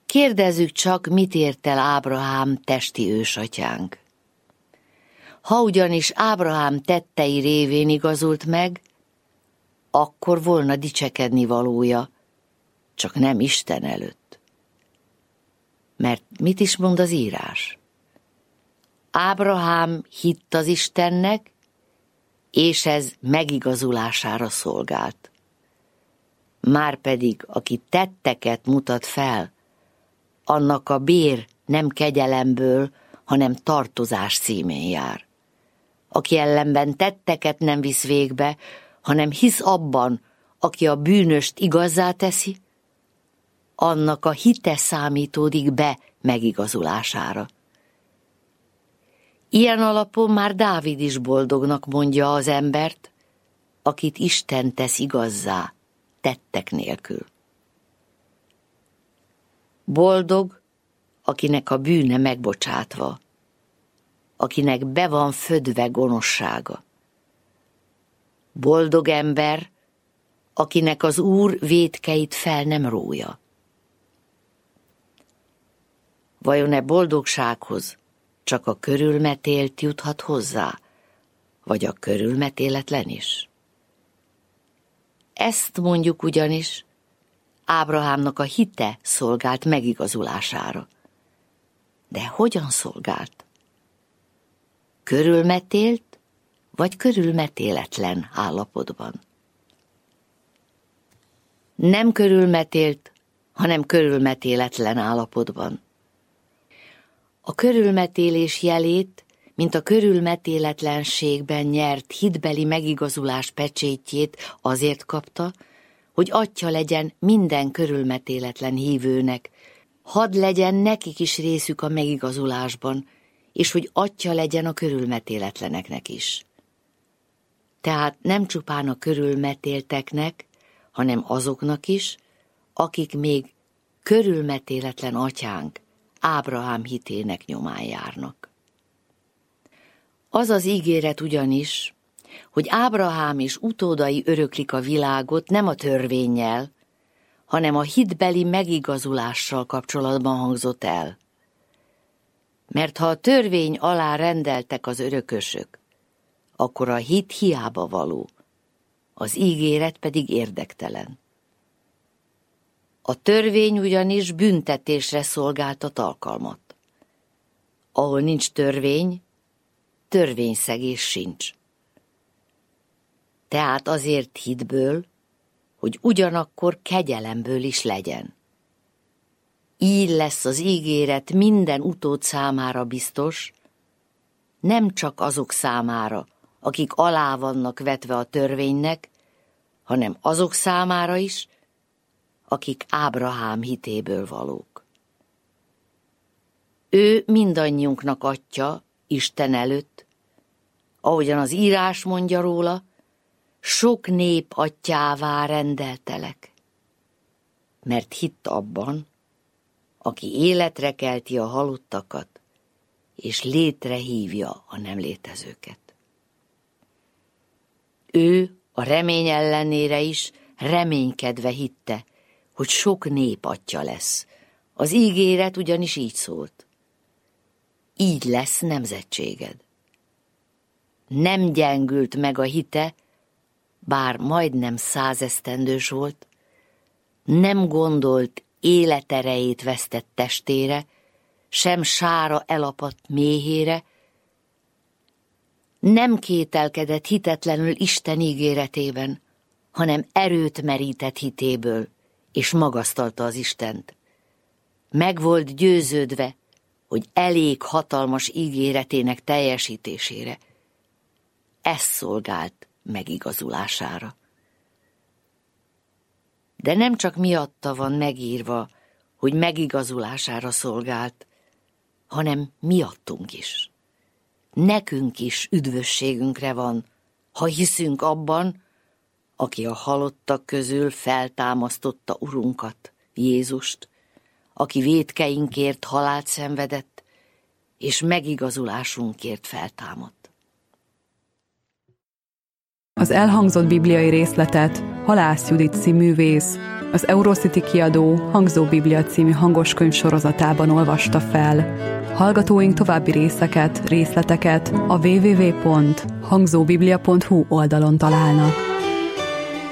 Kérdezzük csak, mit ért el Ábrahám testi ősatyánk. Ha ugyanis Ábrahám tettei révén igazult meg, akkor volna dicsekedni valója, csak nem Isten előtt. Mert mit is mond az írás? Ábrahám hitt az Istennek, és ez megigazulására szolgált. Márpedig, aki tetteket mutat fel, annak a bér nem kegyelemből, hanem tartozás címén jár. Aki ellenben tetteket nem visz végbe, hanem hisz abban, aki a bűnöst igazzá teszi, annak a hite számítódik be megigazulására. Ilyen alapon már Dávid is boldognak mondja az embert, akit Isten tesz igazzá, tettek nélkül. Boldog, akinek a bűne megbocsátva, akinek be van födve gonoszsága. Boldog ember, akinek az Úr vétkeit fel nem rója. Vajon boldogsághoz csak a körülmetélt juthat hozzá, vagy a körülmetéletlen is? Ezt mondjuk ugyanis, Ábrahámnak a hite szolgált megigazulására. De hogyan szolgált? Körülmetélt, vagy körülmetéletlen állapotban? Nem körülmetélt, hanem körülmetéletlen állapotban. A körülmetélés jelét, mint a körülmetéletlenségben nyert hitbeli megigazulás pecsétjét azért kapta, hogy atyja legyen minden körülmetéletlen hívőnek, hadd legyen nekik is részük a megigazulásban, és hogy atyja legyen a körülmetéletleneknek is. Tehát nem csupán a körülmetélteknek, hanem azoknak is, akik még körülmetéletlen atyánk, Ábrahám hitének nyomán járnak. Az az ígéret ugyanis, hogy Ábrahám és utódai öröklik a világot nem a törvénnyel, hanem a hitbeli megigazulással kapcsolatban hangzott el. Mert ha a törvény alá rendeltek az örökösök, akkor a hit hiába való, az ígéret pedig érdektelen. A törvény ugyanis büntetésre szolgáltat alkalmat. Ahol nincs törvény, törvényszegés sincs. Tehát azért hitből, hogy ugyanakkor kegyelemből is legyen. Így lesz az ígéret minden utód számára biztos, nem csak azok számára, akik alá vannak vetve a törvénynek, hanem azok számára is, akik Ábrahám hitéből valók. Ő mindannyiunknak atya Isten előtt, ahogyan az írás mondja róla, sok nép atyává rendeltelek, mert hitt abban, aki életre kelti a halottakat, és létre hívja a nem létezőket. Ő a remény ellenére is reménykedve hitte, hogy sok nép atya lesz. Az ígéret ugyanis így szólt. Így lesz nemzetséged. Nem gyengült meg a hite, bár majdnem 100 esztendős volt, nem gondolt életerejét vesztett testére, sem sára elapadt méhére, nem kételkedett hitetlenül Isten ígéretében, hanem erőt merített hitéből, és magasztalta az Istent. Meg volt győződve, hogy elég hatalmas ígéretének teljesítésére. Ez szolgált megigazulására. De nem csak miatta van megírva, hogy megigazulására szolgált, hanem miattunk is. Nekünk is üdvösségünkre van, ha hiszünk abban, aki a halottak közül feltámasztotta Urunkat, Jézust, aki vétkeinkért halált szenvedett, és megigazulásunkért feltámadt. Az elhangzott bibliai részletet Halász Judit színművész, az Eurocity kiadó Hangzó Biblia című hangoskönyv sorozatában olvasta fel. Hallgatóink további részleteket a www.hangzóbiblia.hu oldalon találnak.